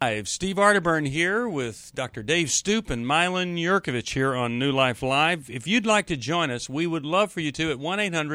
Steve Arterburn here with Dr. Dave Stoop and Milan Yurkovich here on New Life Live. If you'd like to join us, we would love for you to at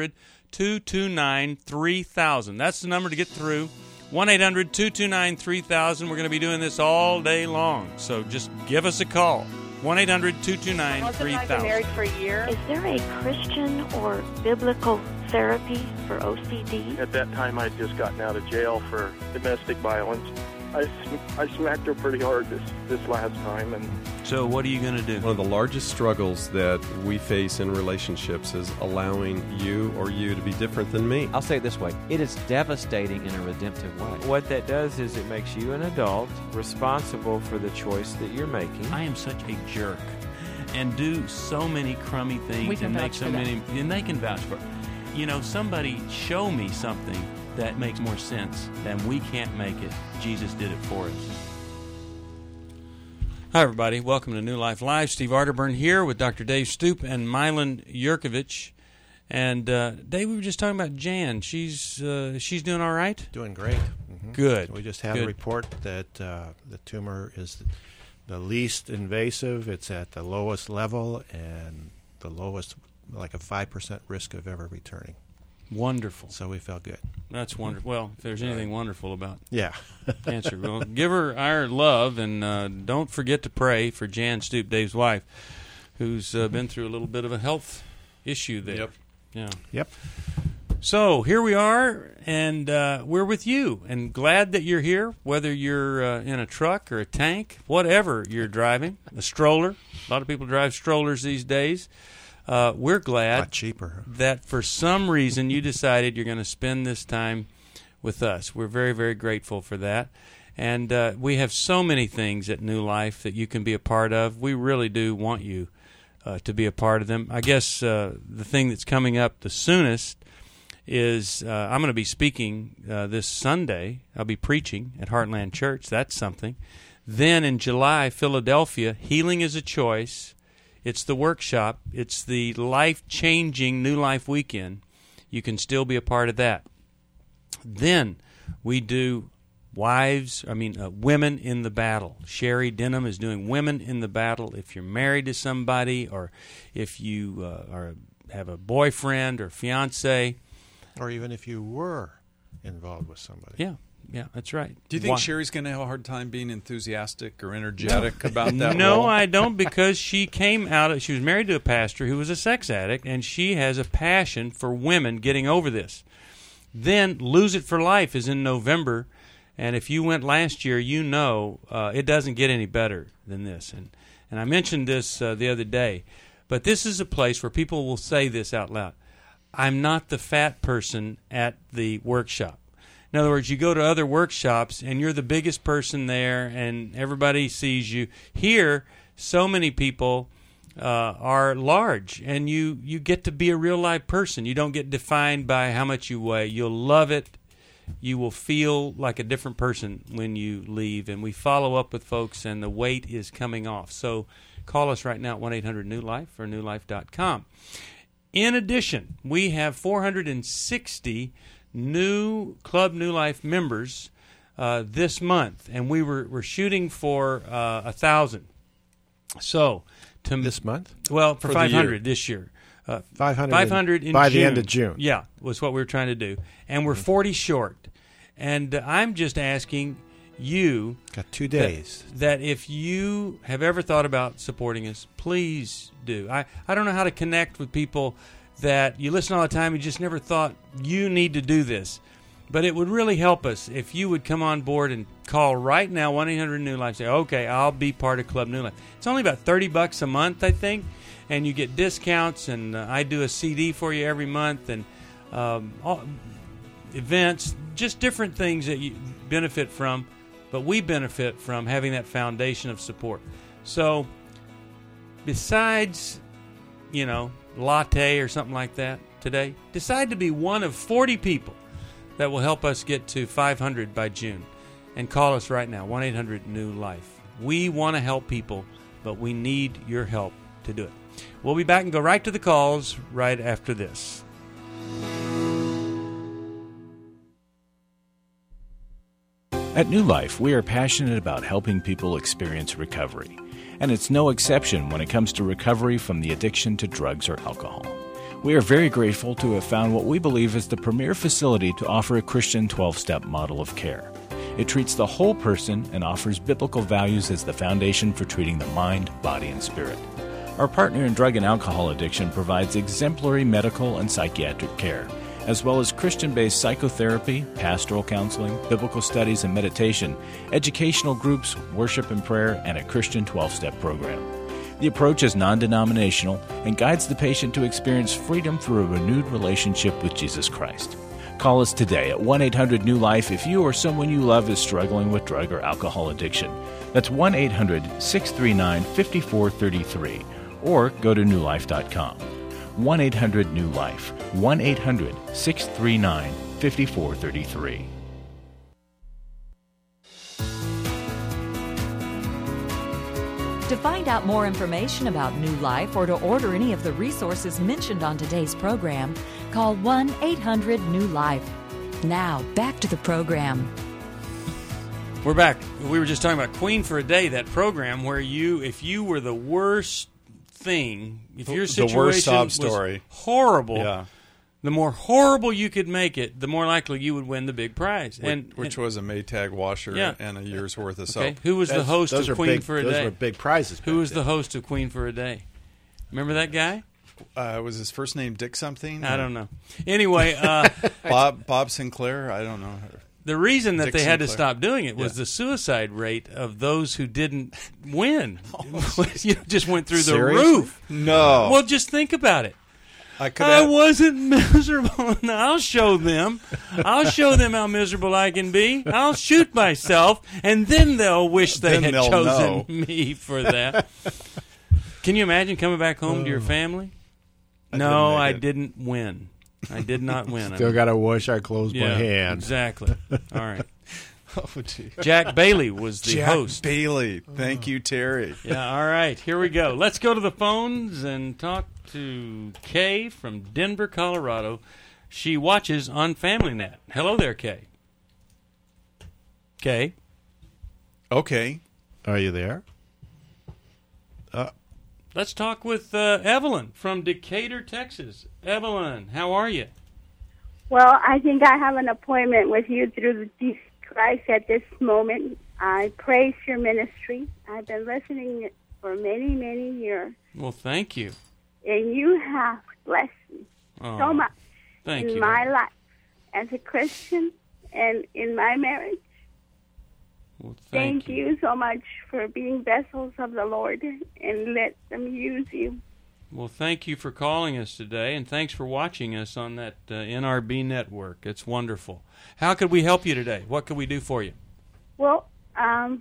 1-800-229-3000. That's the number to get through. 1-800-229-3000. We're going to be doing this all day long, so just give us a call. 1-800-229-3000. I've been married for a year. Is there a Christian or biblical therapy for OCD? At that time, I'd just gotten out of jail for domestic violence. I smacked her pretty hard this last time. And so what are you going to do? One of the largest struggles that we face in relationships is allowing you to be different than me. I'll say it this way. It is devastating in a redemptive way. What that does is it makes you an adult responsible for the choice that you're making. I am such a jerk and do so many crummy things and make so many, and they can vouch for it. You know, somebody show me something that makes more sense than we can't make it. Jesus did it for us. Hi, everybody. Welcome to New Life Live. Steve Arterburn here with Dr. Dave Stoop and Milan Yurkovich. And, Dave, we were just talking about Jan. She's doing all right? Doing great. Mm-hmm. Good. We just had a report that the tumor is the least invasive. It's at the lowest level and the lowest, like a 5% risk of ever returning. Wonderful. So we felt good. That's wonderful. Well, if there's anything wonderful about cancer, well, give her our love, and don't forget to pray for Jan Stoop, Dave's wife, who's been through a little bit of a health issue there. Yep. Yeah. Yep. So here we are, and we're with you, and glad that you're here, whether you're in a truck or a tank, whatever you're driving, a stroller. A lot of people drive strollers these days. We're glad a lot cheaper. That for some reason you decided you're going to spend this time with us. We're very, very grateful for that. And we have so many things at New Life that you can be a part of. We really do want you to be a part of them. I guess the thing that's coming up the soonest is I'm going to be speaking this Sunday. I'll be preaching at Heartland Church. That's something. Then in July, Philadelphia, Healing is a Choice. It's the workshop. It's the life-changing New Life Weekend. You can still be a part of that. Then we do Women in the Battle. Sherry Denham is doing Women in the Battle. If you're married to somebody, or if you have a boyfriend or fiance, or even if you were involved with somebody. Yeah, that's right. Do you think Sherry's going to have a hard time being enthusiastic or energetic about that No, role? I don't, because she came out. She was married to a pastor who was a sex addict, and she has a passion for women getting over this. Then Lose It for Life is in November, and if you went last year, you know it doesn't get any better than this. And I mentioned this the other day, but this is a place where people will say this out loud. I'm not the fat person at the workshop. In other words, you go to other workshops, and you're the biggest person there, and everybody sees you. Here, so many people are large, and you get to be a real live person. You don't get defined by how much you weigh. You'll love it. You will feel like a different person when you leave, and we follow up with folks, and the weight is coming off. So call us right now at 1-800-NEW-LIFE or newlife.com. In addition, we have 460 new Club New Life members this month, and we're shooting for 1,000. So this month? Well, for 500 this year. 500 in by June. The end of June. Yeah, was what we were trying to do, and we're 40 short. And I'm just asking you, got 2 days, that if you have ever thought about supporting us, please do. I don't know how to connect with people that you listen all the time, you just never thought you need to do this. But it would really help us if you would come on board and call right now, 1-800-NEW-LIFE, say, okay, I'll be part of Club New Life. It's only about $30 a month, I think, and you get discounts, and I do a CD for you every month, and events, just different things that you benefit from, but we benefit from having that foundation of support. So besides, latte or something like that today, decide to be one of 40 people that will help us get to 500 by June. And call us right now, 1-800-NEW-LIFE. We want to help people, but we need your help to do it. We'll be back and go right to the calls right after this. At New Life, we are passionate about helping people experience recovery, and it's no exception when it comes to recovery from the addiction to drugs or alcohol. We are very grateful to have found what we believe is the premier facility to offer a Christian 12-step model of care. It treats the whole person and offers biblical values as the foundation for treating the mind, body, and spirit. Our partner in drug and alcohol addiction provides exemplary medical and psychiatric care, as well as Christian-based psychotherapy, pastoral counseling, biblical studies and meditation, educational groups, worship and prayer, and a Christian 12-step program. The approach is non-denominational and guides the patient to experience freedom through a renewed relationship with Jesus Christ. Call us today at 1-800-NEW-LIFE if you or someone you love is struggling with drug or alcohol addiction. That's 1-800-639-5433, or go to newlife.com. 1-800-NEW-LIFE, 1-800-639-5433. To find out more information about New Life or to order any of the resources mentioned on today's program, call 1-800-NEW-LIFE. Now, back to the program. We're back. We were just talking about Queen for a Day, that program where if you were the worst thing, if your situation the worst sob was story. horrible, the more horrible you could make it, the more likely you would win the big prize. Which was a Maytag washer and a year's worth of soap. Okay. Who was the host of Queen for a Day? Those were big prizes. Who was the host of Queen for a Day? Remember that guy? Was his first name Dick something? I don't know. Anyway, Bob Sinclair? I don't know. The reason that Dick they had to Sinclair. stop doing it was the suicide rate of those who didn't win. Just went through Seriously? the roof. No. Well, just think about it. I wasn't miserable. I'll show them. I'll show them how miserable I can be. I'll shoot myself, and then they'll wish they had chosen me for that. Can you imagine coming back home to your family? No, I didn't win. I did not win. Still got to wash our clothes by hand. Exactly. All right. Oh, gee. Jack Bailey was the host. Jack Bailey. Thank you, Terry. Yeah, all right. Here we go. Let's go to the phones and talk to Kay from Denver, Colorado. She watches on FamilyNet. Hello there, Kay. Kay? Okay. Are you there? Let's talk with Evelyn from Decatur, Texas. Evelyn, how are you? Well, I think I have an appointment with you through Jesus Christ at this moment. I praise your ministry. I've been listening for many, many years. Well, thank you. And you have blessed me so much in my life as a Christian and in my marriage. Well, thank you so much for being vessels of the Lord, and let them use you. Well, thank you for calling us today, and thanks for watching us on that NRB network. It's wonderful. How could we help you today? What could we do for you? Well, I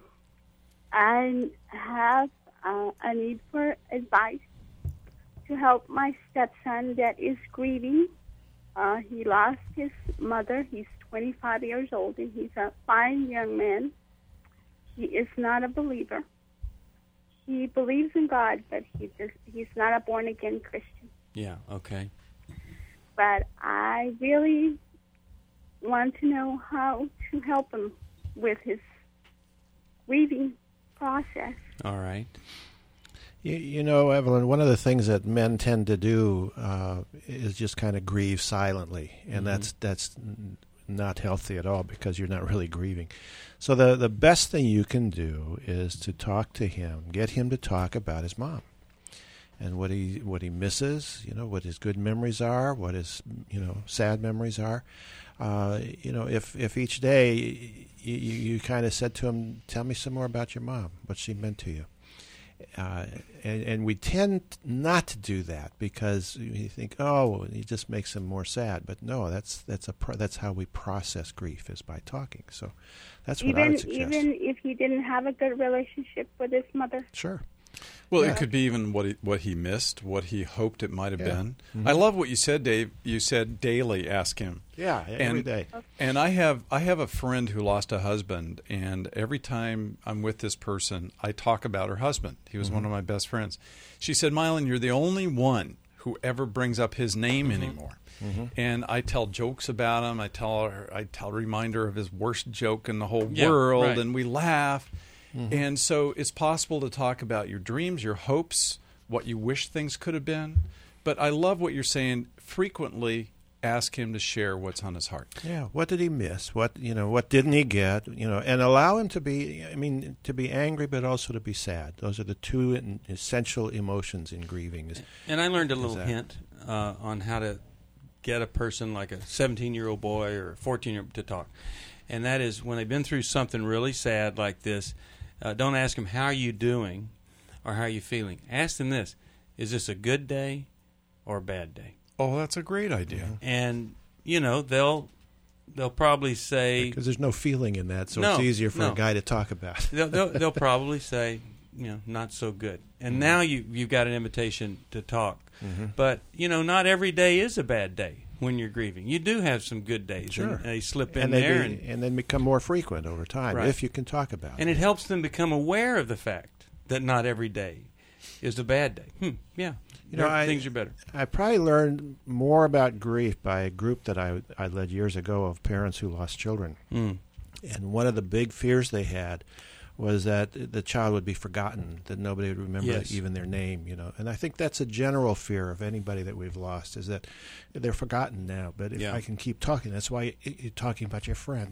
have a need for advice to help my stepson that is grieving. He lost his mother. He's 25 years old, and he's a fine young man. He is not a believer. He believes in God, but he's not a born-again Christian. Yeah, okay. But I really want to know how to help him with his grieving process. All right. You know, Evelyn, one of the things that men tend to do is just kind of grieve silently, and that's not healthy at all because you're not really grieving. So the best thing you can do is to talk to him, get him to talk about his mom and what he misses, what his good memories are, what his sad memories are. If each day you kind of said to him, "Tell me some more about your mom, what she meant to you." And we tend not to do that because you think, oh, it just makes him more sad. But no, that's how we process grief, is by talking. So that's what I would suggest. Even if he didn't have a good relationship with his mother. Sure. Well, it could be even what he missed, what he hoped it might have been. Mm-hmm. I love what you said, Dave. You said daily ask him. Yeah, every day. And I have a friend who lost a husband, and every time I'm with this person, I talk about her husband. He was one of my best friends. She said, "Mylan, you're the only one whoever brings up his name anymore. And I tell jokes about him. I tell a reminder of his worst joke in the whole world, right. and we laugh. And so it's possible to talk about your dreams, your hopes, what you wish things could have been. But I love what you're saying. Frequently ask him to share what's on his heart. Yeah, what did he miss? What didn't he get? And allow him to be. To be angry, but also to be sad. Those are the two essential emotions in grieving. And I learned a little hint on how to get a person like a 17-year-old boy or a 14-year-old to talk, and that is when they've been through something really sad like this. Don't ask them how are you doing or how are you feeling. Ask them this: is this a good day or a bad day? Oh, that's a great idea. And they'll probably say, because there's no feeling in that, so it's easier for a guy to talk about. they'll probably say, not so good. And now you've got an invitation to talk. But not every day is a bad day when you're grieving. You do have some good days. Sure. And they slip in there, and then become more frequent over time if you can talk about it. And it helps them become aware of the fact that not every day is a bad day. Yeah. Things are better. I probably learned more about grief by a group that I led years ago of parents who lost children. And one of the big fears they had was that the child would be forgotten, that nobody would remember even their name. And I think that's a general fear of anybody that we've lost, is that they're forgotten now. But if I can keep talking, that's why you're talking about your friend.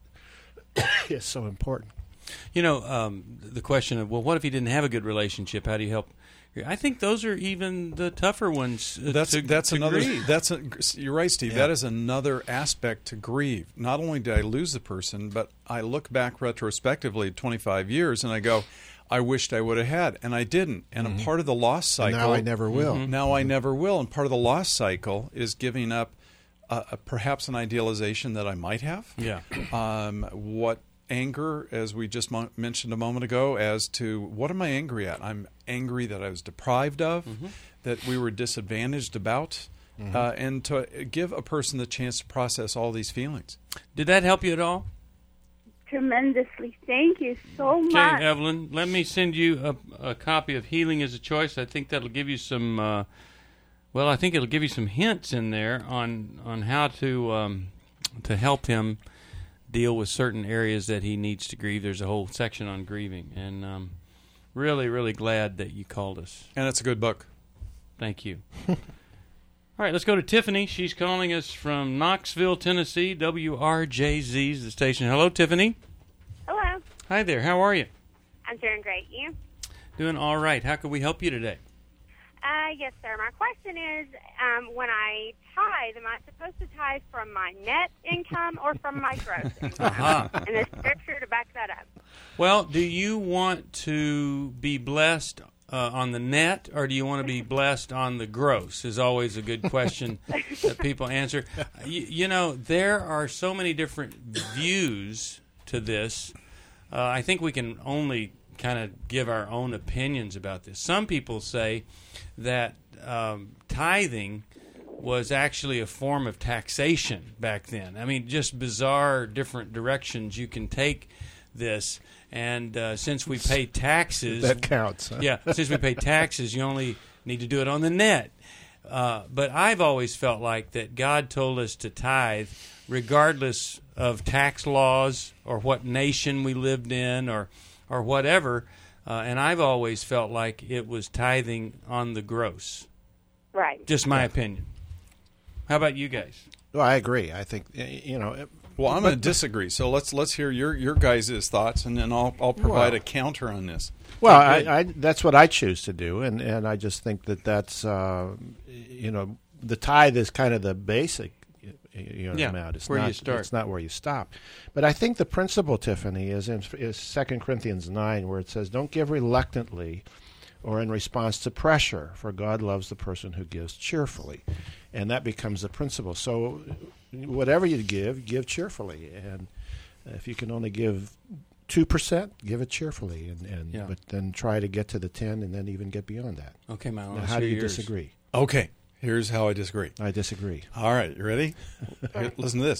It's so important. The question of, well, what if he didn't have a good relationship? How do you help? I think those are even the tougher ones. That's another. Grieve. You're right, Steve. Yeah. That is another aspect to grieve. Not only did I lose the person, but I look back retrospectively 25 years and I go, I wished I would have had, and I didn't. And a part of the loss cycle. Now I never will. Now I never will. And part of the loss cycle is giving up perhaps an idealization that I might have. Yeah. What anger, as we just mentioned a moment ago, as to what am I angry at? I'm angry that I was deprived of, that we were disadvantaged about, and to give a person the chance to process all these feelings. Did that help you at all? Tremendously. Thank you so much. Okay, Evelyn, let me send you a copy of Healing is a Choice. I think that'll give you some, I think it'll give you some hints in there on how to help him deal with certain areas that he needs to grieve. There's a whole section on grieving, and really, really glad that you called us. And it's a good book. Thank you. All right, let's go to Tiffany. She's calling us from Knoxville, Tennessee. WRJZ is the station. Hello, Tiffany. Hello. Hi there. How are you? I'm doing great. You? Doing all right. How can we help you today? Yes, sir. My question is, when I tithe, am I supposed to tithe from my net income or from my gross income? And there's scripture to back that up. Well, do you want to be blessed on the net, or do you want to be blessed on the gross? Is always a good question that people answer. There are so many different views to this. I think we can only kind of give our own opinions about this. Some people say that tithing was actually a form of taxation back then. I mean, just bizarre different directions you can take this. And since we pay taxes... That counts. Huh? Yeah, since we pay taxes, you only need to do it on the net. But I've always felt like that God told us to tithe regardless of tax laws or what nation we lived in or whatever. And I've always felt like it was tithing on the gross. Right. Just my opinion. How about you guys? Well, I agree. I think, Well, I'm going to disagree. So let's hear your guys' thoughts, and then I'll provide a counter on this. Well, I that's what I choose to do, and I just think that's the tithe is kind of the basic amount. It's where not, you start. It's not where you stop. But I think the principle, Tiffany, is 2 Corinthians 9, where it says, "Don't give reluctantly or in response to pressure, for God loves the person who gives cheerfully." And that becomes the principle. So whatever you give cheerfully. And if you can only give 2%, give it cheerfully. But then try to get to the 10 and then even get beyond that. Okay, Milo. Now, how do you disagree? Okay, here's how I disagree. I disagree. All right, you ready? Listen to this.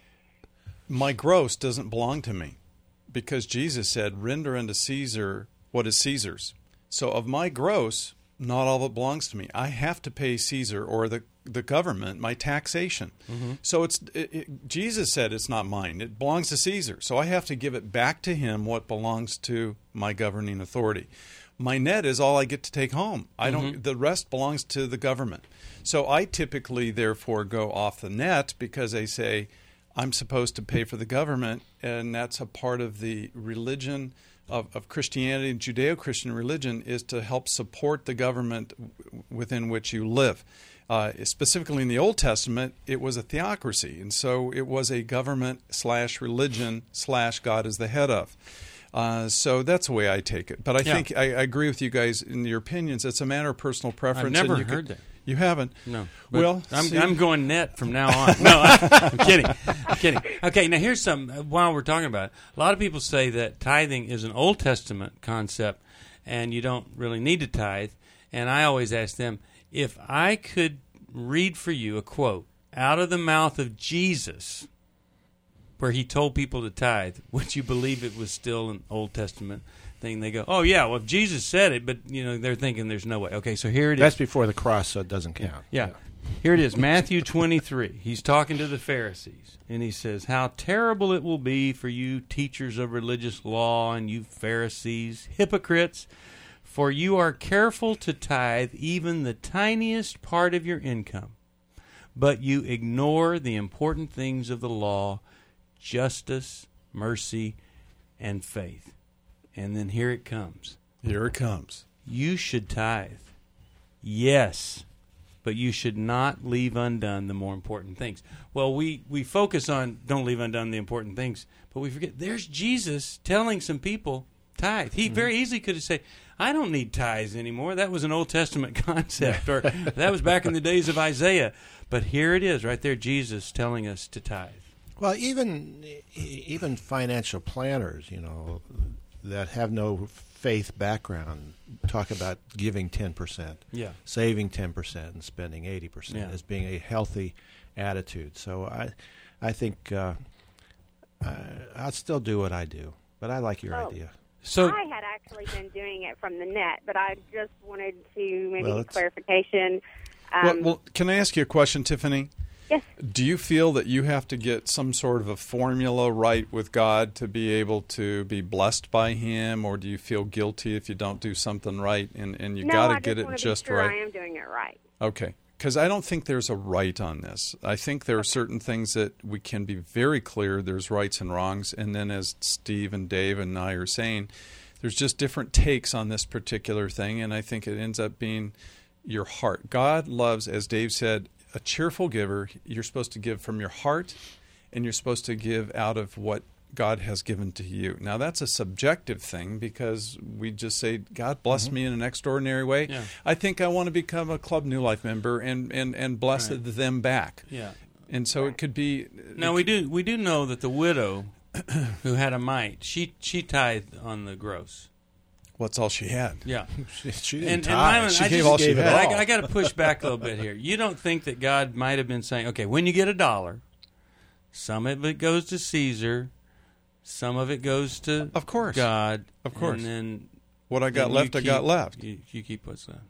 My gross doesn't belong to me because Jesus said, "Render unto Caesar what is Caesar's." So of my gross, not all of it belongs to me. I have to pay Caesar or the government my taxation. Mm-hmm. So Jesus said it's not mine. It belongs to Caesar. So I have to give it back to him what belongs to my governing authority. My net is all I get to take home. I don't. The rest belongs to the government. So I typically, therefore, go off the net because they say I'm supposed to pay for the government, and that's a part of the religion of Christianity and Judeo-Christian religion is to help support the government within which you live. Specifically in the Old Testament, it was a theocracy, and so it was a government/religion/God is the head of. So that's the way I take it. But I think I agree with you guys in your opinions. It's a matter of personal preference. I've never heard that. You haven't? No. Well, I'm going net from now on. No, I'm kidding. I'm kidding. Okay, now here's something while we're talking about it. A lot of people say that tithing is an Old Testament concept and you don't really need to tithe. And I always ask them, if I could read for you a quote out of the mouth of Jesus where he told people to tithe, would you believe it was still an Old Testament thing? They go, oh, yeah, well, if Jesus said it, but, they're thinking there's no way. Okay, so here it is. That's before the cross, so it doesn't count. Yeah. Here it is, Matthew 23. He's talking to the Pharisees, and he says, how terrible it will be for you teachers of religious law and you Pharisees, hypocrites, for you are careful to tithe even the tiniest part of your income, but you ignore the important things of the law, justice, mercy, and faith. And then here it comes. Here it comes. You should tithe. Yes, but you should not leave undone the more important things. Well, we focus on don't leave undone the important things, but we forget there's Jesus telling some people tithe. He very easily could have said, I don't need tithes anymore. That was an Old Testament concept, or that was back in the days of Isaiah. But here it is right there, Jesus telling us to tithe. Well, even financial planners, that have no faith background talk about giving 10%, saving 10%, and spending 80% as being a healthy attitude. So I think I'll still do what I do, but I like your idea. So I had actually been doing it from the net, but I just wanted to maybe get clarification. Well, can I ask you a question, Tiffany? Yes. Do you feel that you have to get some sort of a formula right with God to be able to be blessed by Him, or do you feel guilty if you don't do something right and you got to get it just sure right? I am doing it right. Okay. Because I don't think there's a right on this. I think there are certain things that we can be very clear there's rights and wrongs, and then as Steve and Dave and I are saying, there's just different takes on this particular thing, and I think it ends up being your heart. God loves, as Dave said, a cheerful giver. You're supposed to give from your heart, and you're supposed to give out of what God has given to you. Now, that's a subjective thing because we just say, God bless me in an extraordinary way. Yeah. I think I want to become a Club New Life member and bless them back. Yeah. And so it could be... Now, we do know that the widow who had a mite, she tithed on the gross. Well, that's all she had. Yeah. She didn't tithe. She gave all she had. I got to push back a little bit here. You don't think that God might have been saying, okay, when you get $1, some of it goes to Caesar, some of it goes to God. Of course. And then what I got left, I got left. You keep what's left.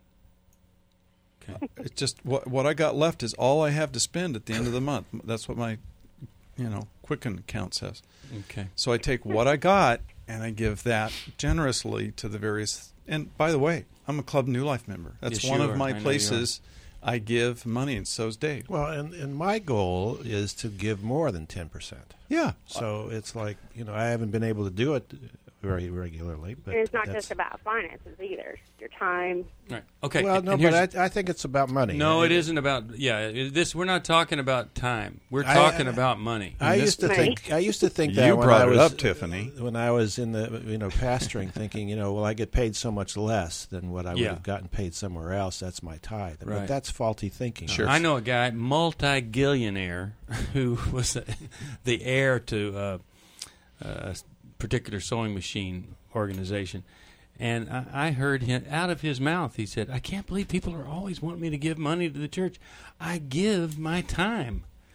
Okay. It's just what I got left is all I have to spend at the end of the month. That's what my Quicken account says. Okay. So I take what I got and I give that generously to the various. And by the way, I'm a Club New Life member. That's one of my places I give money, and so's Dave. Well, and my goal is to give more than 10%. Yeah. So it's like, I haven't been able to do it very regularly. But and it's not just about finances either. Your time. Right. Okay. Well, no, but I think it's about money. No, it isn't about. We're not talking about time. We're talking about money. I used to think that you when brought I was, it up, Tiffany. When I was in the pastoring, thinking I get paid so much less than what I would have gotten paid somewhere else. That's my tithe. Right. But that's faulty thinking. Sure. I know a guy, multi-gillionaire, who was the heir to a particular sewing machine organization. And I heard him out of his mouth. He said, I can't believe people are always wanting me to give money to the church. I give my time.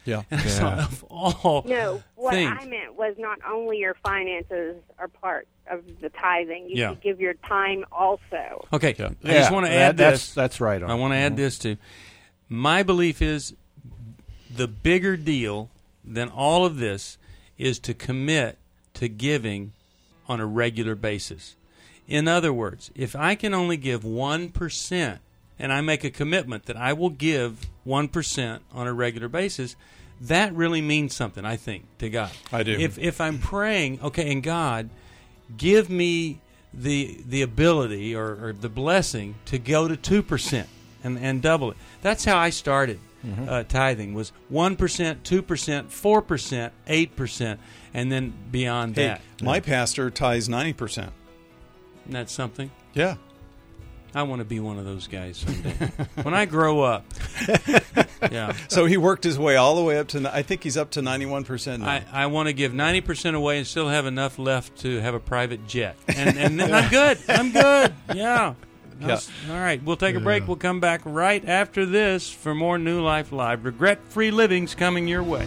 Yeah. And I thought, of all No, what things. I meant was not only your finances are part of the tithing. You Yeah. should give your time also. Okay, I Yeah, just want to add this. That's right. I want to add this too. My belief is the bigger deal than all of this is to commit to giving on a regular basis. In other words, if I can only give 1%, and I make a commitment that I will give 1% on a regular basis, that really means something, I think, to God. I do. If I'm praying, okay, and God, give me the ability or the blessing to go to 2% and double it. That's how I started tithing, was 1%, 2%, 4%, 8%, and then beyond Hey, that. my pastor tithes 90%. Isn't that something? Yeah. I want to be one of those guys someday. When I grow up. Yeah. So he worked his way all the way up to, I think he's up to 91% now. I want to give 90% away and still have enough left to have a private jet. And then I'm good. I'm good. Yeah. Yeah. All right. We'll take a break. We'll come back right after this for more New Life Live. Regret-free living's coming your way.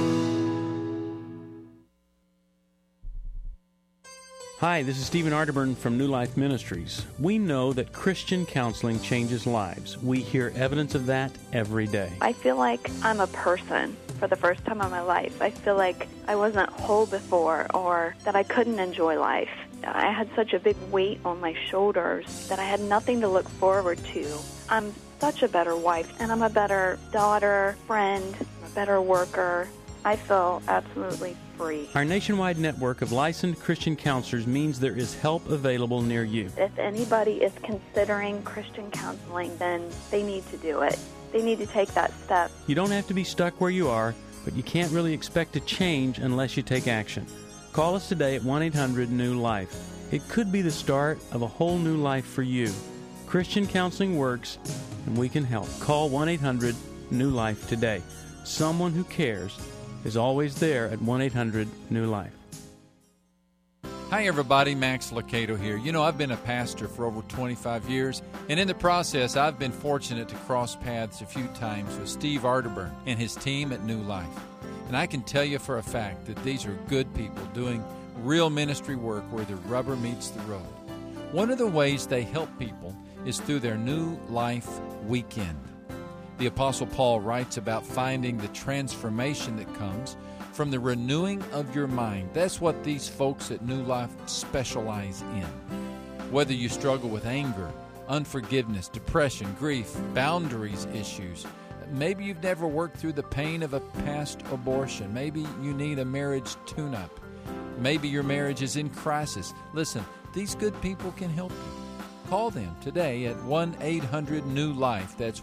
Hi, this is Stephen Arterburn from New Life Ministries. We know that Christian counseling changes lives. We hear evidence of that every day. I feel like I'm a person for the first time in my life. I feel like I wasn't whole before, or that I couldn't enjoy life. I had such a big weight on my shoulders that I had nothing to look forward to. I'm such a better wife, and I'm a better daughter, friend, a better worker. I feel absolutely free. Our nationwide network of licensed Christian counselors means there is help available near you. If anybody is considering Christian counseling, then they need to do it. They need to take that step. You don't have to be stuck where you are, but you can't really expect to change unless you take action. Call us today at 1-800-NEW-LIFE. It could be the start of a whole new life for you. Christian counseling works, and we can help. Call 1-800-NEW-LIFE today. Someone who cares is always there at 1-800-NEW-LIFE. Hi everybody, Max Locato here. You know, I've been a pastor for over 25 years, and in the process I've been fortunate to cross paths a few times with Steve Arterburn and his team at New Life. And I can tell you for a fact that these are good people doing real ministry work where the rubber meets the road. One of the ways they help people is through their New Life Weekend. The Apostle Paul writes about finding the transformation that comes from the renewing of your mind. That's what these folks at New Life specialize in. Whether you struggle with anger, unforgiveness, depression, grief, boundaries issues, maybe you've never worked through the pain of a past abortion, maybe you need a marriage tune-up, maybe your marriage is in crisis. Listen, these good people can help you. Call them today at 1-800-NEW-LIFE. That's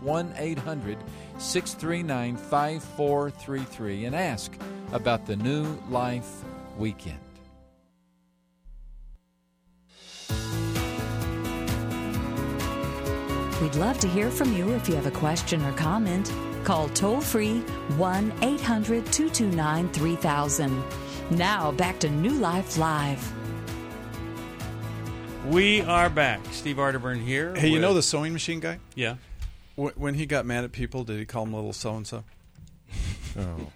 1-800-639-5433 and ask about the New Life Weekend. We'd love to hear from you if you have a question or comment. Call toll-free 1-800-229-3000. Now back to New Life Live. We are back. Steve Arterburn here. Hey, you know the sewing machine guy? Yeah. When he got mad at people, did he call them little so-and-so? Oh.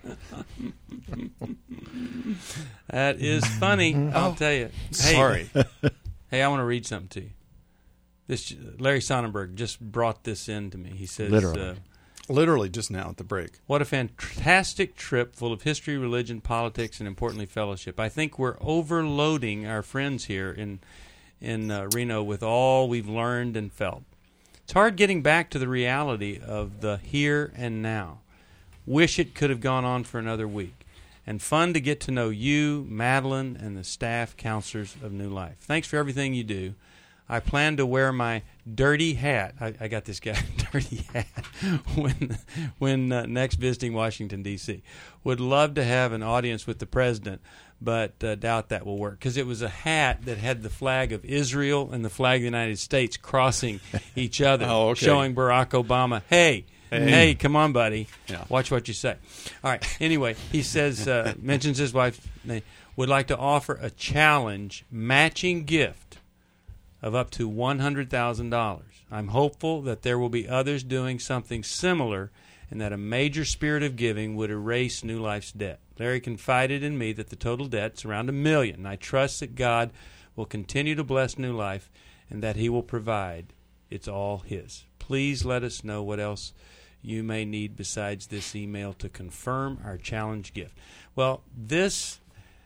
That is funny, I'll tell you. Hey, sorry. Hey, I want to read something to you. This Larry Sonnenberg just brought this in to me. He says, Literally just now at the break. What a fantastic trip full of history, religion, politics, and importantly, fellowship. I think we're overloading our friends here in Reno with all we've learned and felt. It's hard getting back to the reality of the here and now. Wish it could have gone on for another week. And fun to get to know you, Madeline, and the staff counselors of New Life. Thanks for everything you do. I plan to wear my dirty hat. I got this guy dirty hat when next visiting Washington, D.C. Would love to have an audience with the president, but doubt that will work because it was a hat that had the flag of Israel and the flag of the United States crossing each other, showing Barack Obama, hey, come on, buddy. Yeah. Watch what you say. All right. Anyway, he says, mentions his wife, would like to offer a challenge matching gift of up to $100,000. I'm hopeful that there will be others doing something similar and that a major spirit of giving would erase New Life's debt. Larry confided in me that the total debt's around $1 million, and I trust that God will continue to bless New Life and that He will provide. It's all His. Please let us know what else you may need besides this email to confirm our challenge gift. Well, this,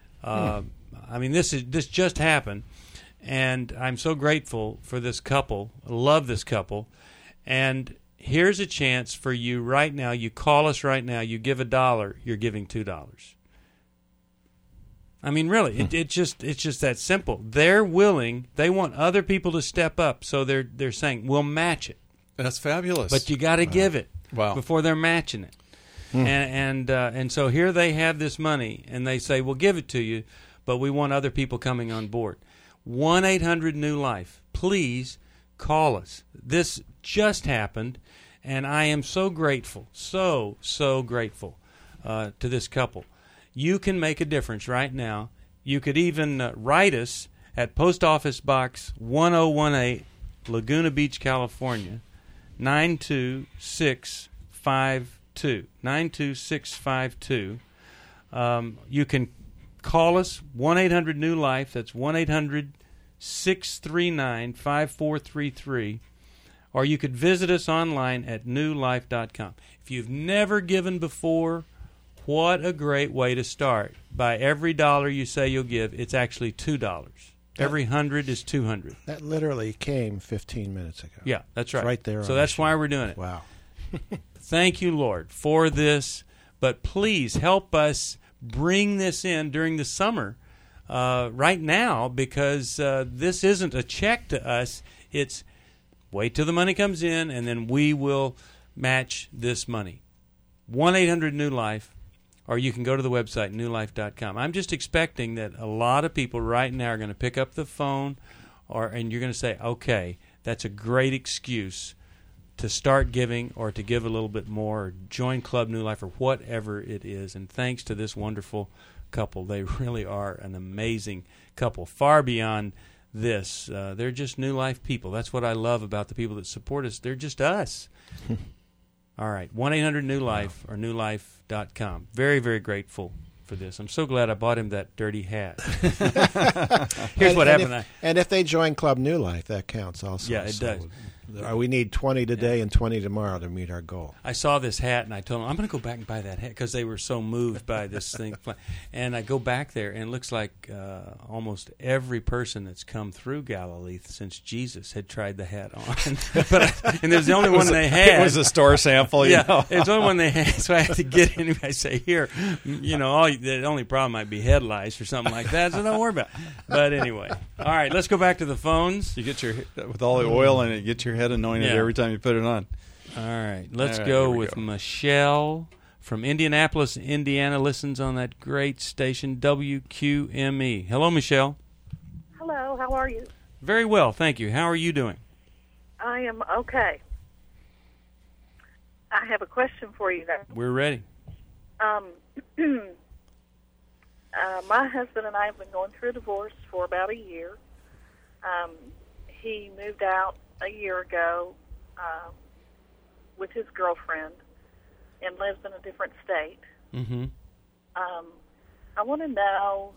this just happened, and I'm so grateful for this couple. I love this couple, and here's a chance for you right now. You call us right now. You give $1, you're giving $2. I mean, really, it's just that simple. They're willing. They want other people to step up, so they're saying we'll match it. That's fabulous. But you got to give it before they're matching it. And so here they have this money, and they say we'll give it to you, but we want other people coming on board. 1-800-NEW-LIFE. Please call us. This just happened, and I am so grateful, so grateful to this couple. You can make a difference right now. You could even write us at Post Office Box 1018, Laguna Beach, California, 92652. 92652. You can call us, 1-800-NEW-LIFE. That's 1-800-639-5433. Or you could visit us online at newlife.com. If you've never given before, what a great way to start. By every $1 you say you'll give, it's actually $2. Every 100 is 200. That literally came 15 minutes ago. Yeah, that's right. It's right there. So that's why we're doing it. Wow. Thank you, Lord, for this. But please help us bring this in during the summer right now, because this isn't a check to us. It's wait till the money comes in, and then we will match this money. 1-800-NEW-LIFE. Or you can go to the website, newlife.com. I'm just expecting that a lot of people right now are going to pick up the phone, and you're going to say, okay, that's a great excuse to start giving or to give a little bit more, or join Club New Life, or whatever it is. And thanks to this wonderful couple. They really are an amazing couple, far beyond this. They're just New Life people. That's what I love about the people that support us. They're just us. All right, 1-800-NEW-LIFE or newlife.com. Very, very grateful for this. I'm so glad I bought him that dirty hat. Here's what happened. And if they join Club New Life, that counts also. Yeah, it does. We need 20 today and 20 tomorrow to meet our goal. I saw this hat, and I told them, I'm going to go back and buy that hat, because they were so moved by this thing. And I go back there, and it looks like almost every person that's come through Galilee since Jesus had tried the hat on. And there's the only one they had. It was a store sample, you know. It's the only one they had, so I had to get in. I say, here, the only problem might be head lice or something like that, so don't worry about it. But anyway, all right, let's go back to the phones. You get with all the oil in it, get your head anointed every time you put it on. All right, let's go with Michelle from Indianapolis, Indiana. Listens on that great station, WQME. Hello, Michelle. Hello, how are you? Very well, thank you. How are you doing? I am okay. I have a question for you, though. We're ready. My husband and I have been going through a divorce for about a year. He moved out a year ago with his girlfriend and lives in a different state. Mm-hmm. I want to know,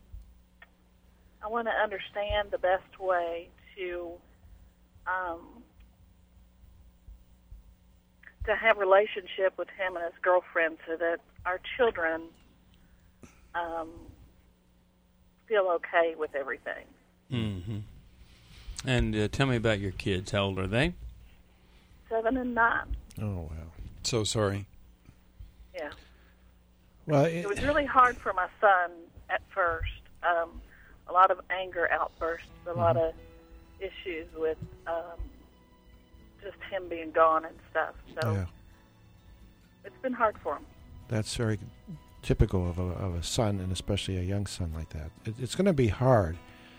I want to understand the best way to have a relationship with him and his girlfriend so that our children feel okay with everything. Mm-hmm. And tell me about your kids. How old are they? 7 and 9. Oh, wow. So sorry. Yeah. Well, it was really hard for my son at first. A lot of anger outbursts, a lot of issues with just him being gone and stuff. So it's been hard for him. That's very typical of a son, and especially a young son like that. It's going to be hard.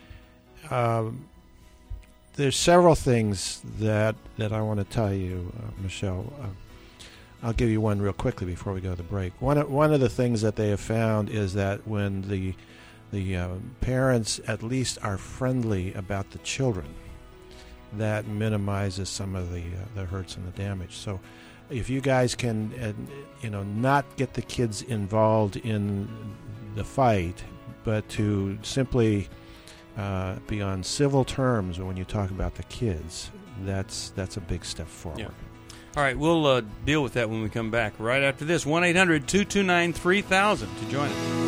There's several things that I want to tell you, Michelle. I'll give you one real quickly before we go to the break. One of the things that they have found is that when the parents at least are friendly about the children, that minimizes some of the hurts and the damage. So if you guys can, not get the kids involved in the fight, but to simply be on civil terms when you talk about the kids, that's a big step forward. Yeah. All right, we'll deal with that when we come back right after this. 1-800-229-3000 to join us.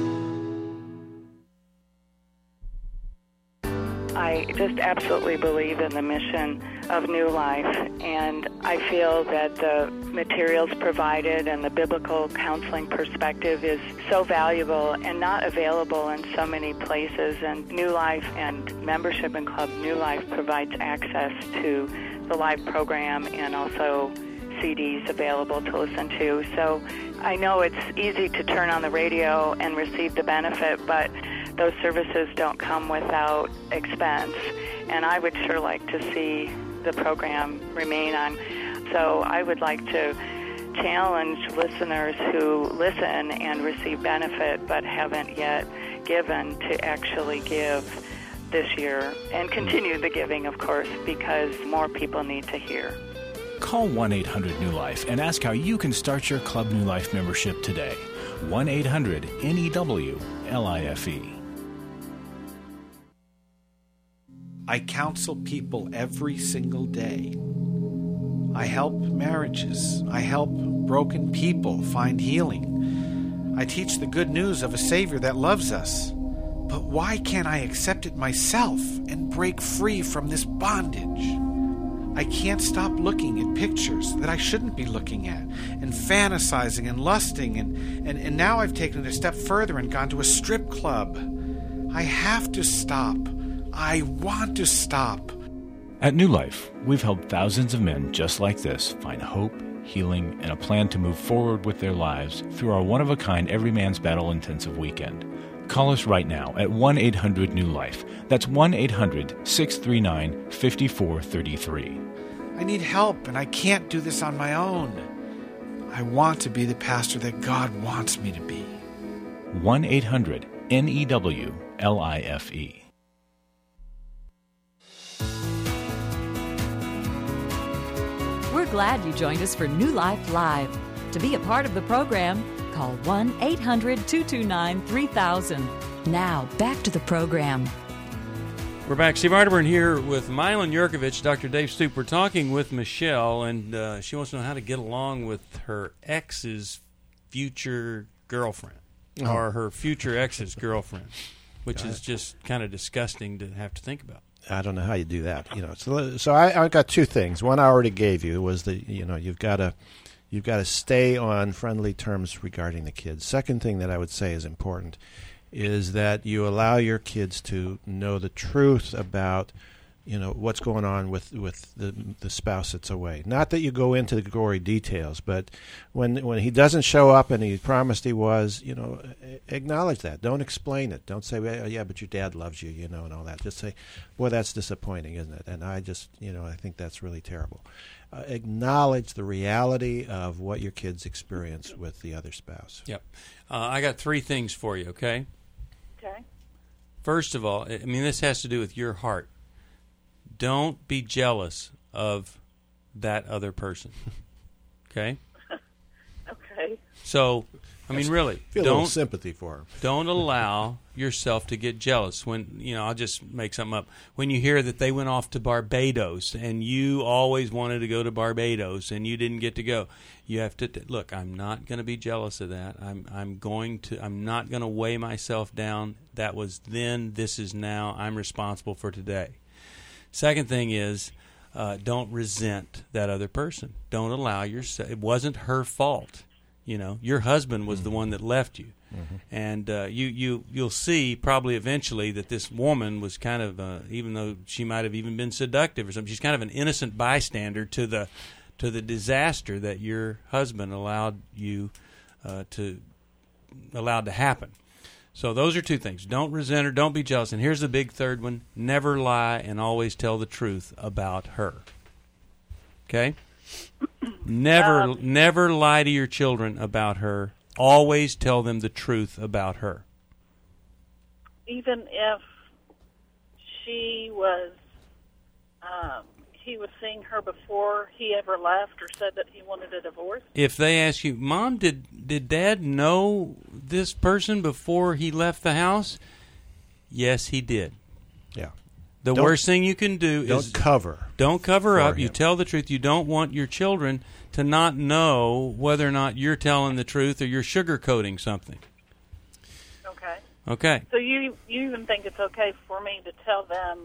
I just absolutely believe in the mission of New Life, and I feel that the materials provided and the biblical counseling perspective is so valuable and not available in so many places. And New Life and membership in Club New Life provides access to the live program and also CDs available to listen to. So I know it's easy to turn on the radio and receive the benefit, but those services don't come without expense, and I would sure like to see the program remain on. So I would like to challenge listeners who listen and receive benefit but haven't yet given to actually give this year and continue the giving, of course, because more people need to hear. Call 1-800-NEW-LIFE and ask how you can start your Club New Life membership today. 1-800-NEW-LIFE. I counsel people every single day. I help marriages. I help broken people find healing. I teach the good news of a Savior that loves us. But why can't I accept it myself and break free from this bondage? I can't stop looking at pictures that I shouldn't be looking at, and fantasizing and lusting, and now I've taken it a step further and gone to a strip club. I have to stop. I want to stop. At New Life, we've helped thousands of men just like this find hope, healing, and a plan to move forward with their lives through our one-of-a-kind Every Man's Battle intensive weekend. Call us right now at 1-800-NEW-LIFE. That's 1-800-639-5433. I need help, and I can't do this on my own. I want to be the pastor that God wants me to be. 1-800-NEW-LIFE. We're glad you joined us for New Life Live. To be a part of the program, call 1-800-229-3000. Now, back to the program. We're back. Steve Arterburn here with Mylon Yurkovich, Dr. Dave Stoop. We're talking with Michelle, and she wants to know how to get along with her ex's future girlfriend, or her future ex's girlfriend, which is just kind of disgusting to have to think about. I don't know how you do that. So I got two things. One I already gave you was that you've got to stay on friendly terms regarding the kids. Second thing that I would say is important is that you allow your kids to know the truth about what's going on with the spouse that's away. Not that you go into the gory details, but when he doesn't show up and he promised he was, acknowledge that. Don't explain it. Don't say, well, yeah, but your dad loves you, and all that. Just say, boy, that's disappointing, isn't it? And I just, I think that's really terrible. Acknowledge the reality of what your kids experience with the other spouse. Yep. I got three things for you, okay? Okay. First of all, this has to do with your heart. Don't be jealous of that other person. Okay? Okay. So, really, feel a little sympathy for him. Don't allow yourself to get jealous when, I'll just make something up. When you hear that they went off to Barbados and you always wanted to go to Barbados and you didn't get to go, you have to look, I'm not going to be jealous of that. I'm not going to weigh myself down. That was then, this is now. I'm responsible for today. Second thing is, don't resent that other person. Don't allow yourself. It wasn't her fault. Your husband was the one that left you, and you'll see probably eventually that this woman was kind of, even though she might have even been seductive or something, she's kind of an innocent bystander to the disaster that your husband allowed to happen. So those are two things. Don't resent her. Don't be jealous. And here's the big third one. Never lie and always tell the truth about her. Okay? Never lie to your children about her. Always tell them the truth about her. Even if she was, he was seeing her before he ever left or said that he wanted a divorce? If they ask you, Mom, did Dad know this person before he left the house? Yes, he did. Yeah. The worst thing you can do is Don't cover up. him. You tell the truth. You don't want your children to not know whether or not you're telling the truth or you're sugarcoating something. Okay. Okay. So you even think it's okay for me to tell them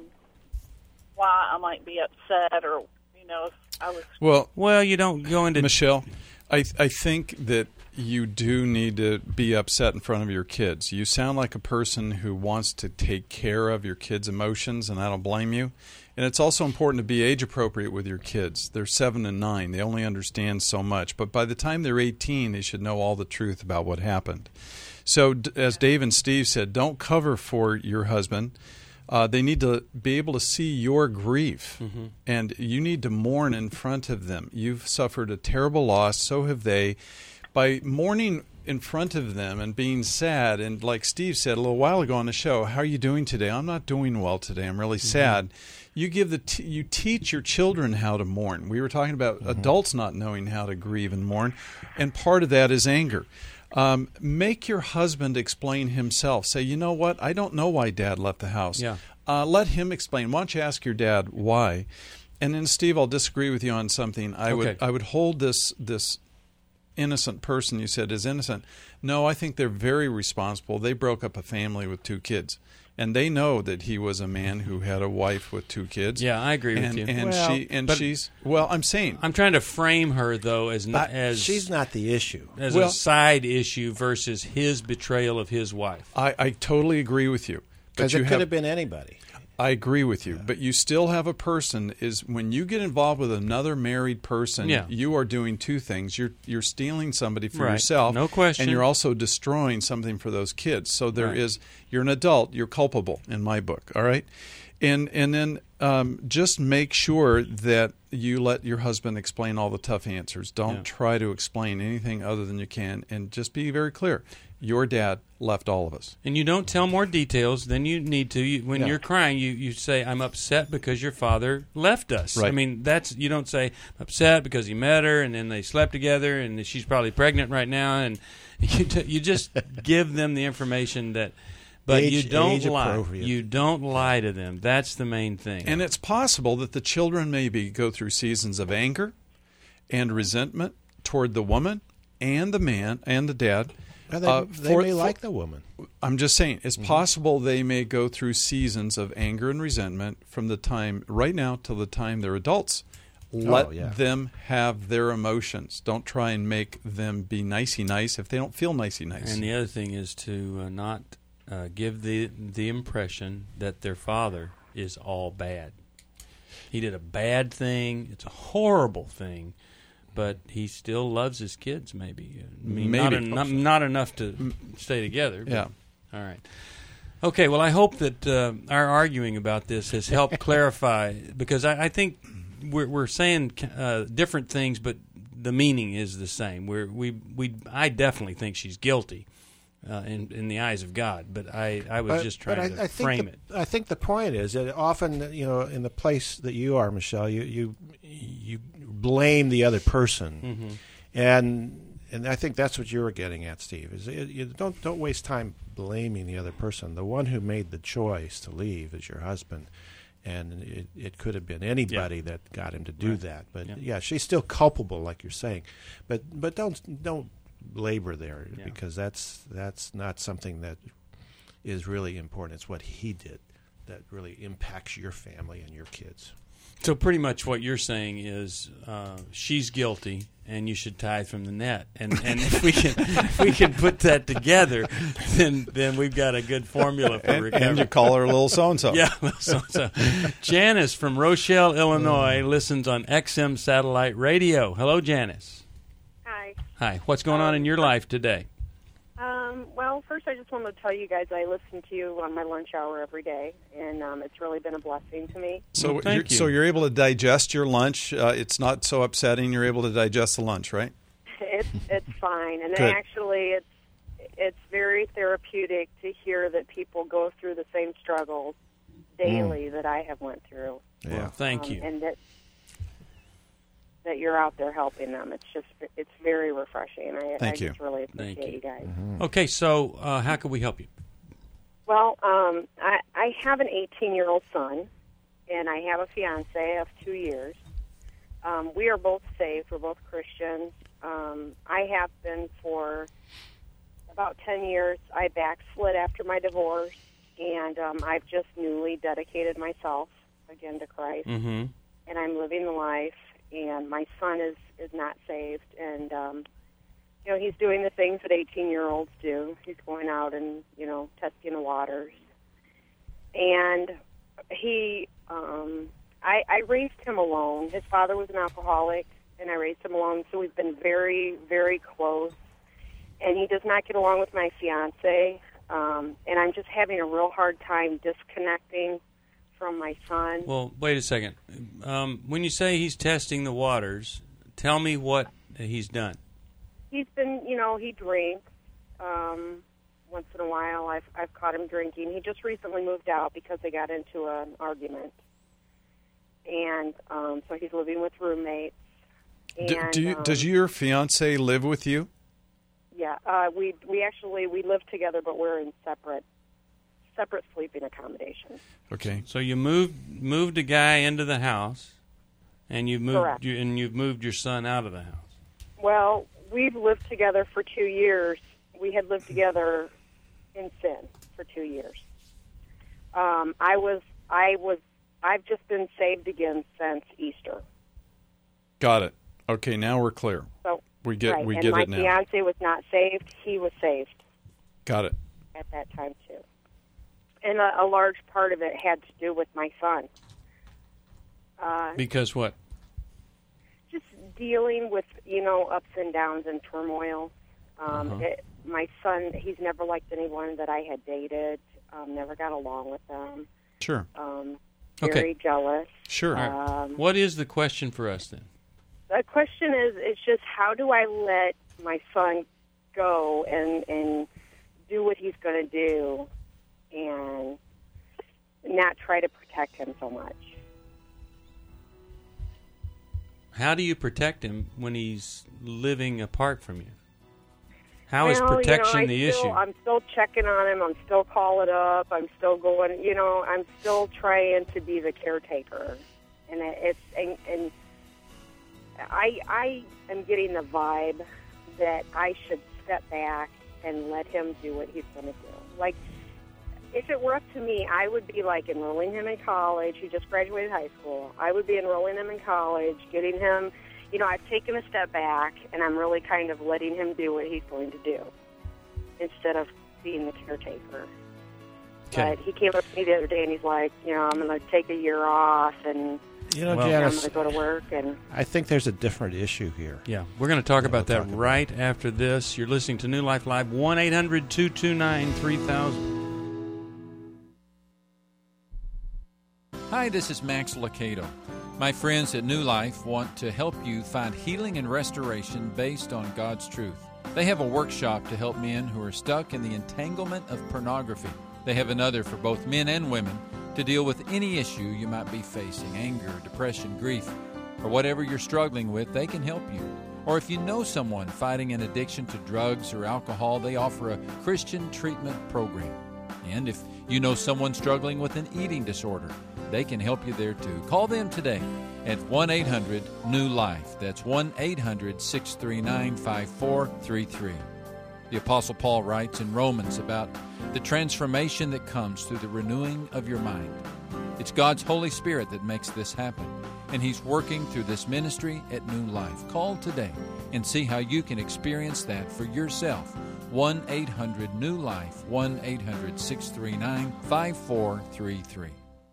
why I might be upset, or if I was. Well, you don't go into Michelle. I think that you do need to be upset in front of your kids. You sound like a person who wants to take care of your kids' emotions, and I don't blame you. And it's also important to be age appropriate with your kids. They're 7 and 9. They only understand so much. But by the time they're 18, they should know all the truth about what happened. So as Dave and Steve said, don't cover for your husband. They need to be able to see your grief, and you need to mourn in front of them. You've suffered a terrible loss, so have they. By mourning in front of them and being sad, and like Steve said a little while ago on the show, how are you doing today? I'm not doing well today. I'm really sad. You give you teach your children how to mourn. We were talking about adults not knowing how to grieve and mourn, and part of that is anger. Make your husband explain himself. Say, you know what? I don't know why Dad left the house. Yeah. Let him explain. Why don't you ask your dad why? And then, Steve, I'll disagree with you on something. I would hold this innocent person you said is innocent. No, I think they're very responsible. They broke up a family with 2 kids. And they know that he was a man who had a wife with 2 kids. Yeah, I agree with you. And she's I'm saying I'm trying to frame her though as she's not the issue. As a side issue versus his betrayal of his wife. I totally agree with you. Because it could have been anybody. I agree with you, but you still have a person. Is when you get involved with another married person, you are doing 2 things. You're stealing somebody for yourself, no question, and you're also destroying something for those kids. So you're an adult. You're culpable in my book. All right, and then just make sure that you let your husband explain all the tough answers. Don't try to explain anything other than you can, and just be very clear. Your dad left all of us. And you don't tell more details than you need to. When you're crying, you say, I'm upset because your father left us. Right. I mean, you don't say, upset because he met her and then they slept together and she's probably pregnant right now. And you just give them the information that, but you don't lie. You don't lie to them. That's the main thing. And it's possible that the children maybe go through seasons of anger and resentment toward the woman and the man and the dad. They may like the woman. I'm just saying, it's possible they may go through seasons of anger and resentment from the time right now till the time they're adults. Let them have their emotions. Don't try and make them be nicey nice if they don't feel nicey nice. And the other thing is to not give the impression that their father is all bad. He did a bad thing. It's a horrible thing. But he still loves his kids, maybe. I mean, not enough to stay together. But, all right. Okay, well, I hope that our arguing about this has helped clarify, because I think we're saying different things, but the meaning is the same. I definitely think she's guilty in the eyes of God, but I was just trying to frame it. I think the point is that often, in the place that you are, Michelle, you blame the other person, and I think that's what you were getting at, Steve. Is you don't waste time blaming the other person. The one who made the choice to leave is your husband, and it could have been anybody that got him to do that. But she's still culpable, like you're saying. But don't labor there because that's not something that is really important. It's what he did that really impacts your family and your kids. So pretty much what you're saying is she's guilty, and you should tithe from the net. And if we can put that together, then we've got a good formula for recovery. And you call her a little so-and-so. Yeah, so-and-so. Janice from Rochelle, Illinois, listens on XM Satellite Radio. Hello, Janice. Hi. Hi. What's going on in your life today? Well, first I just wanted to tell you guys I listen to you on my lunch hour every day, and it's really been a blessing to me. So, so you're able to digest your lunch. It's not so upsetting. You're able to digest the lunch, right? It's fine, and Good. actually it's very therapeutic to hear that people go through the same struggles daily that I have went through. Yeah. Well, thank you. And that that you're out there helping them. It's very refreshing. I you. just really appreciate you guys. Okay, so how can we help you? Well, I have an 18-year-old son, and I have a fiance of 2 years. We are both saved. We're both Christians. I have been for about 10 years. I backslid after my divorce, and I've just newly dedicated myself again to Christ. Mm-hmm. And I'm living the life, and my son is not saved. And, he's doing the things that 18-year-olds do. He's going out and, testing the waters. And he, I raised him alone. His father was an alcoholic, and I raised him alone, so we've been very, very close. And he does not get along with my fiance, and I'm just having a real hard time disconnecting from my son. Well, wait a second. When you say he's testing the waters, tell me what he's done. He's been, he drinks once in a while. I've caught him drinking. He just recently moved out because they got into an argument, and so he's living with roommates. And, does your fiance live with you? Yeah, we live together, but we're in separate sleeping accommodations. Okay. So you moved a guy into the house, and you've moved your son out of the house. Well, we've lived together for 2 years. We had lived together in sin for 2 years. I've just been saved again since Easter. Got it. Okay, now we're clear. So we get and it now. my fiance was not saved. He was saved. Got it. At that time too, and a large part of it had to do with my son. Because what? Just dealing with ups and downs and turmoil. My son, he's never liked anyone that I had dated. Never got along with them. Sure. Very jealous. Sure. What is the question for us then? The question is, it's just how do I let my son go and do what he's going to do and not try to protect him so much? How do you protect him when he's living apart from you? How is protection the issue? I'm still checking on him. I'm still calling up. I'm still going, I'm still trying to be the caretaker. And I am getting the vibe that I should step back and let him do what he's going to do. Like, if it were up to me, I would be like enrolling him in college. He just graduated high school. I would be enrolling him in college, getting him, I've taken a step back, and I'm really kind of letting him do what he's going to do instead of being the caretaker. Okay. But he came up to me the other day, and he's like, I'm going to take a year off, and Janice, I'm going to go to work. And I think there's a different issue here. Yeah, we're going to talk about that right after this. You're listening to New Life Live, 1-800-229-3000. Hi, this is Max Lucado. My friends at New Life want to help you find healing and restoration based on God's truth. They have a workshop to help men who are stuck in the entanglement of pornography. They have another for both men and women to deal with any issue you might be facing, anger, depression, grief, or whatever you're struggling with. They can help you. Or if you know someone fighting an addiction to drugs or alcohol, they offer a Christian treatment program. And if you know someone struggling with an eating disorder, they can help you there too. Call them today at 1-800-NEW-LIFE. That's 1-800-639-5433. The Apostle Paul writes in Romans about the transformation that comes through the renewing of your mind. It's God's Holy Spirit that makes this happen, and He's working through this ministry at New Life. Call today and see how you can experience that for yourself. 1-800-NEW-LIFE, 1-800-639-5433.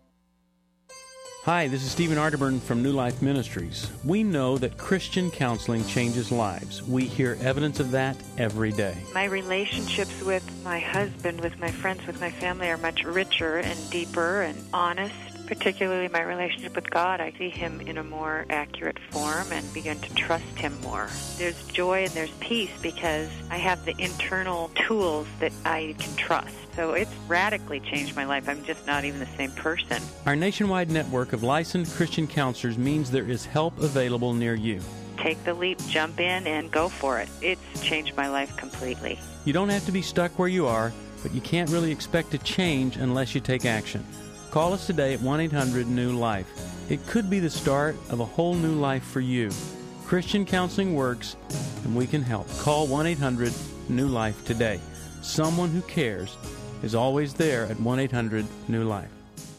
Hi, this is Stephen Arterburn from New Life Ministries. We know that Christian counseling changes lives. We hear evidence of that every day. My relationships with my husband, with my friends, with my family are much richer and deeper and honest particularly my relationship with God. I see Him in a more accurate form and begin to trust Him more. There's joy and there's peace because I have the internal tools that I can trust. So it's radically changed my life. I'm just not even the same person. Our nationwide network of licensed Christian counselors means there is help available near you. Take the leap, jump in, and go for it. It's changed my life completely. You don't have to be stuck where you are, but you can't really expect to change unless you take action. Call us today at 1-800-NEW-LIFE. It could be the start of a whole new life for you. Christian counseling works, and we can help. Call 1-800-NEW-LIFE today. Someone who cares is always there at 1-800-NEW-LIFE.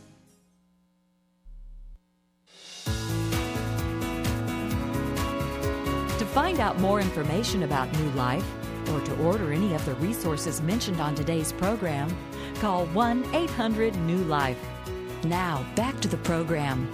To find out more information about New Life or to order any of the resources mentioned on today's program, call 1-800-NEW-LIFE. Now, back to the program.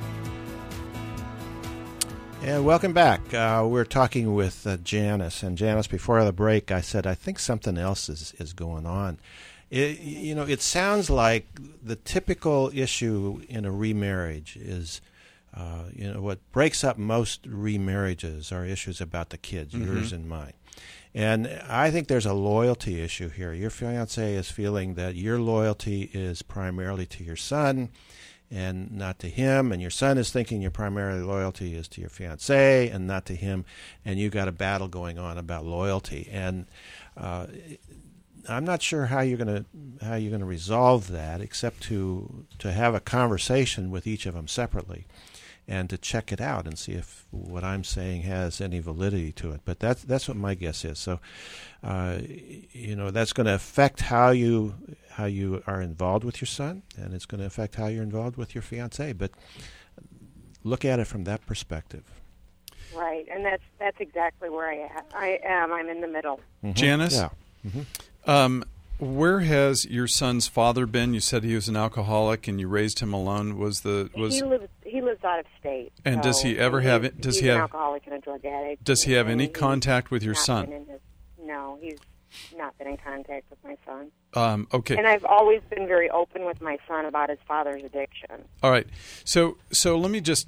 And welcome back. We're talking with Janice. And Janice, before the break, I said, I think something else is going on. It sounds like the typical issue in a remarriage is, what breaks up most remarriages are issues about the kids, yours and mine. And I think there's a loyalty issue here. Your fiancé is feeling that your loyalty is primarily to your son and not to him, and your son is thinking your primary loyalty is to your fiancé and not to him, and you've got a battle going on about loyalty. And I'm not sure how you're going to resolve that, except to have a conversation with each of them separately, and to check it out and see if what I'm saying has any validity to it. But that's what my guess is. So, that's going to affect how you are involved with your son, and it's going to affect how you're involved with your fiancé. But look at it from that perspective. Right, and that's exactly where I am. I'm in the middle. Mm-hmm. Janice? Yeah. Mm-hmm. Where has your son's father been? You said he was an alcoholic and you raised him alone. He lives out of state. And does he ever have? He's an alcoholic and a drug addict. Does he have any contact with your son? No, he's not been in contact with my son. Okay. And I've always been very open with my son about his father's addiction. All right. So let me just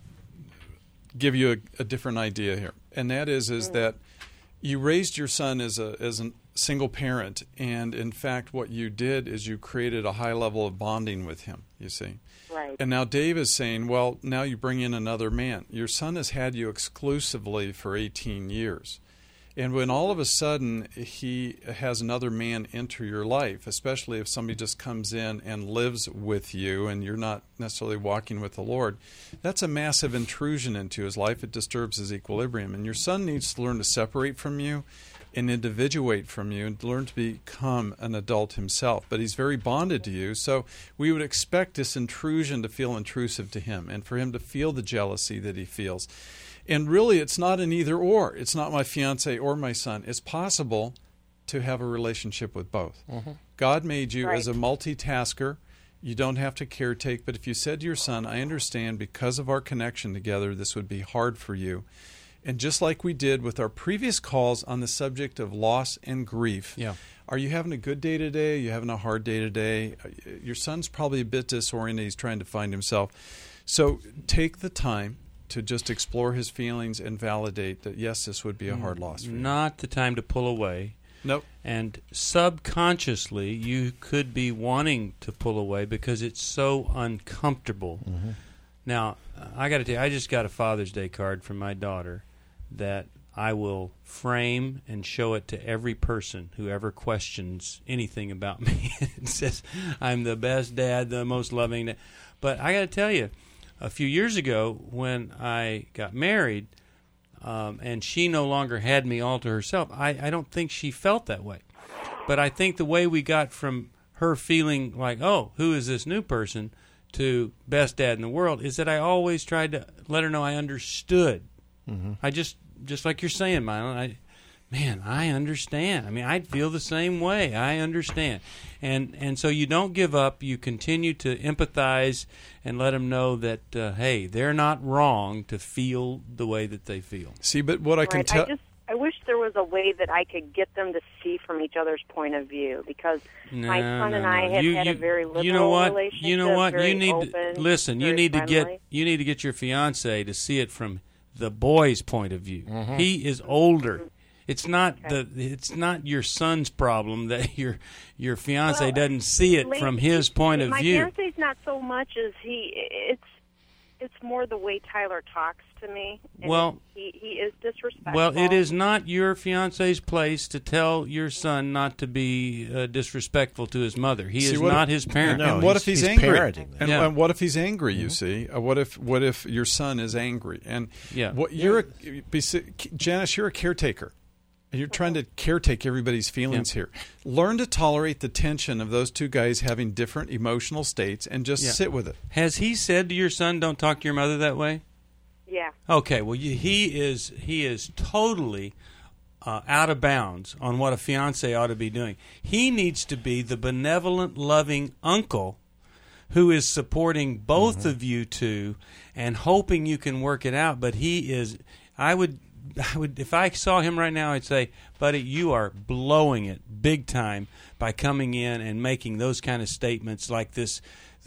give you a different idea here, and that is that you raised your son as a single parent, and in fact what you did is you created a high level of bonding with him, you see. Right. And now Dave is saying, well, now you bring in another man. Your son has had you exclusively for 18 years. And when all of a sudden he has another man enter your life, especially if somebody just comes in and lives with you and you're not necessarily walking with the Lord, that's a massive intrusion into his life. It disturbs his equilibrium. And your son needs to learn to separate from you and individuate from you and learn to become an adult himself. But he's very bonded to you, so we would expect this intrusion to feel intrusive to him and for him to feel the jealousy that he feels. And really, it's not an either-or. It's not my fiancé or my son. It's possible to have a relationship with both. Mm-hmm. God made you as a multitasker. You don't have to caretake, but if you said to your son, I understand because of our connection together, this would be hard for you. And just like we did with our previous calls on the subject of loss and grief, are you having a good day today? Are you having a hard day today? Your son's probably a bit disoriented. He's trying to find himself. So take the time to just explore his feelings and validate that, yes, this would be a hard loss for you. Not the time to pull away. Nope. And subconsciously, you could be wanting to pull away because it's so uncomfortable. Mm-hmm. Now, I got to tell you, I just got a Father's Day card from my daughter that I will frame and show it to every person who ever questions anything about me. It says, I'm the best dad, the most loving dad. But I got to tell you, a few years ago when I got married and she no longer had me all to herself, I don't think she felt that way. But I think the way we got from her feeling like, oh, who is this new person, to best dad in the world, is that I always tried to let her know I understood. Mm-hmm. I just like you're saying, Mylon, I understand. I mean, I'd feel the same way. I understand. And so you don't give up. You continue to empathize and let them know that, hey, they're not wrong to feel the way that they feel. See, but what I can tell... I wish there there was a way that I could get them to see from each other's point of view, because my son and I have had a very liberal relationship. You know what? Very You need open, to listen. You very need friendly. to get your fiance to see it from the boy's point of view. Mm-hmm. He is older. It's not your son's problem that your fiance doesn't see it from his point of view. My fiance's not so much as it's more the way Tyler talks to me. And Well, he is disrespectful. Well, it is not your fiance's place to tell your son not to be disrespectful to his mother. He is not his parent. And what if he's angry? parenting them. And what if he's angry? You see, what if your son is angry? And Janice, you're a caretaker. You're trying to caretake everybody's feelings here. Learn to tolerate the tension of those two guys having different emotional states and just sit with it. Has he said to your son, "Don't talk to your mother that way"? Yeah. Okay. Well, he is totally out of bounds on what a fiance ought to be doing. He needs to be the benevolent, loving uncle who is supporting both of you two and hoping you can work it out. But he is. I would, if I saw him right now, I'd say, buddy, you are blowing it big time by coming in and making those kind of statements like this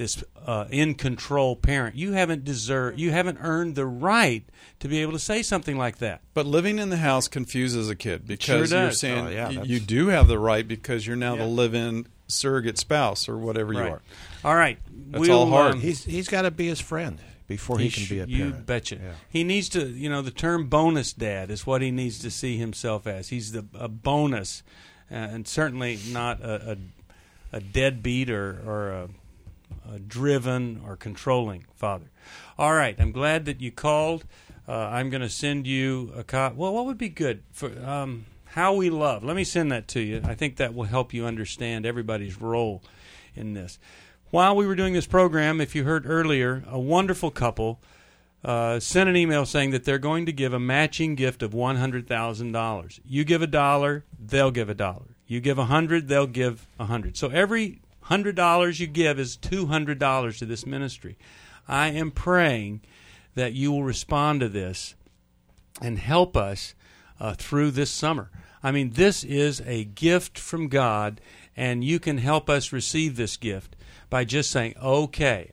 in control parent. You haven't earned the right to be able to say something like that. But living in the house confuses a kid because Sure you're does. saying you do have the right because you're now the live-in surrogate spouse or whatever you are. All right. That's all hard. He's got to be his friend before he can be a parent. You betcha. Yeah. He needs to, the term bonus dad is what he needs to see himself as. He's a bonus, and certainly not a deadbeat or a driven or controlling father. All right. I'm glad that you called. I'm going to send you a copy. Well, what would be good for How We Love? Let me send that to you. I think that will help you understand everybody's role in this. While we were doing this program, if you heard earlier, a wonderful couple sent an email saying that they're going to give a matching gift of $100,000. You give $1, they'll give $1. You give $100, they'll give $100. So every $100 you give is $200 to this ministry. I am praying that you will respond to this and help us through this summer. I mean, this is a gift from God, and you can help us receive this gift by just saying, okay,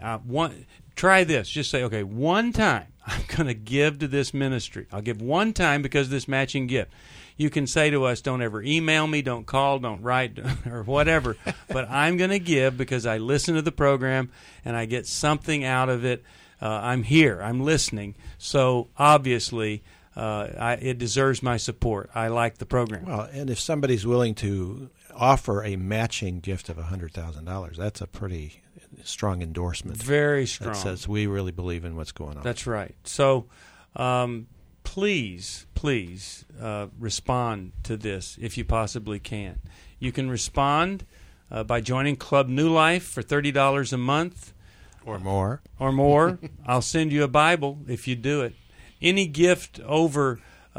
try this. Just say, okay, one time I'm going to give to this ministry. I'll give one time because of this matching gift. You can say to us, don't ever email me, don't call, don't write, or whatever, but I'm going to give because I listen to the program and I get something out of it. I'm here. I'm listening. So obviously it deserves my support. I like the program. Well, and if somebody's willing to offer a matching gift of $100,000, that's a pretty strong endorsement. Very strong. That says we really believe in what's going on. That's right. So please respond to this if you possibly can. You can respond by joining Club New Life for $30 a month. Or more. I'll send you a Bible if you do it. Any gift over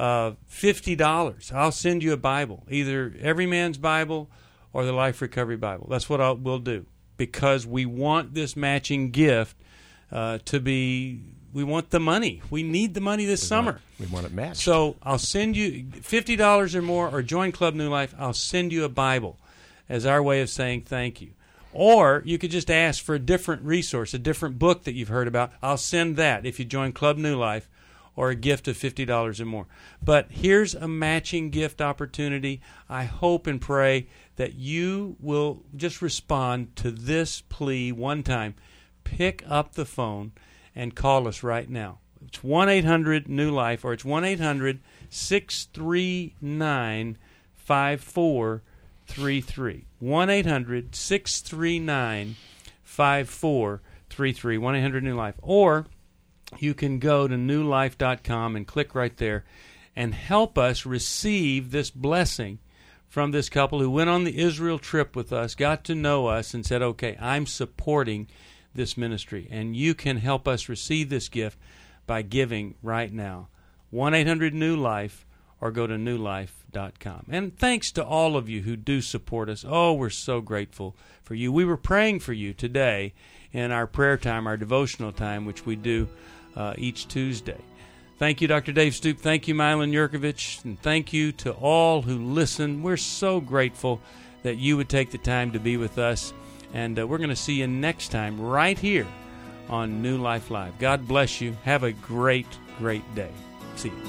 $50, I'll send you a Bible, either Every Man's Bible or the Life Recovery Bible. That's what we'll do, because we want this matching gift to be. We want the money. We need the money this summer. We want it matched. So I'll send you $50 or more, or join Club New Life. I'll send you a Bible as our way of saying thank you. Or you could just ask for a different resource, a different book that you've heard about. I'll send that if you join Club New Life, or a gift of $50 or more. But here's a matching gift opportunity. I hope and pray that you will just respond to this plea one time. Pick up the phone and call us right now. It's 1-800-NEW-LIFE, or it's 1-800-639-5433. 1-800-639-5433. 1-800-NEW-LIFE. Or you can go to newlife.com and click right there and help us receive this blessing from this couple who went on the Israel trip with us, got to know us, and said, okay, I'm supporting this ministry. And you can help us receive this gift by giving right now. 1-800-NEW-LIFE, or go to newlife.com. And thanks to all of you who do support us. Oh, we're so grateful for you. We were praying for you today in our prayer time, our devotional time, which we do each Tuesday. Thank you, Dr. Dave Stoop. Thank you, Mylon Yurkovich. And thank you to all who listen. We're so grateful that you would take the time to be with us. And we're going to see you next time right here on New Life Live. God bless you. Have a great, great day. See you.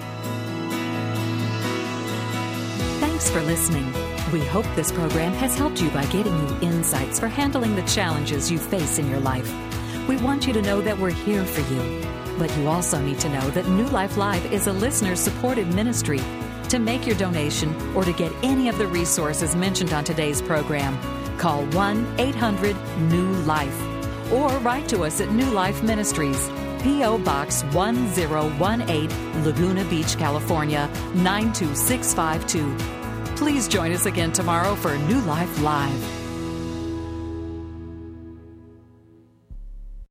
Thanks for listening. We hope this program has helped you by giving you insights for handling the challenges you face in your life. We want you to know that we're here for you. But you also need to know that New Life Live is a listener-supported ministry. To make your donation or to get any of the resources mentioned on today's program, call 1-800-NEW-LIFE or write to us at New Life Ministries, P.O. Box 1018, Laguna Beach, California, 92652. Please join us again tomorrow for New Life Live.